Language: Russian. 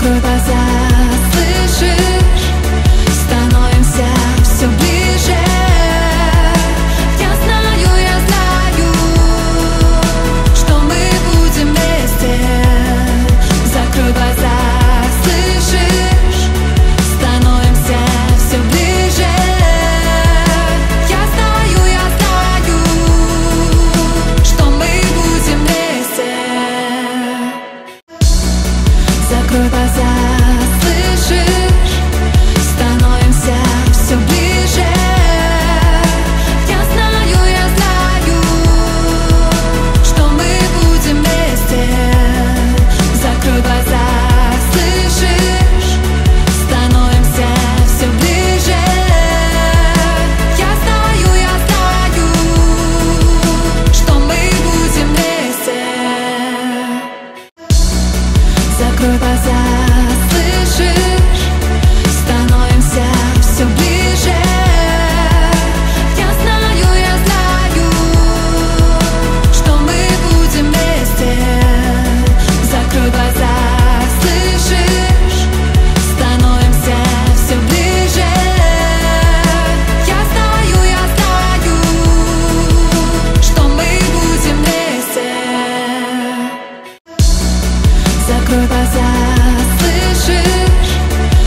Закрой глаза, слышишь? Становимся все ближе. Я знаю, что мы будем вместе. Закрой глаза, слышишь? Становимся все ближе. Я знаю, что мы будем вместе. Закрой глаза.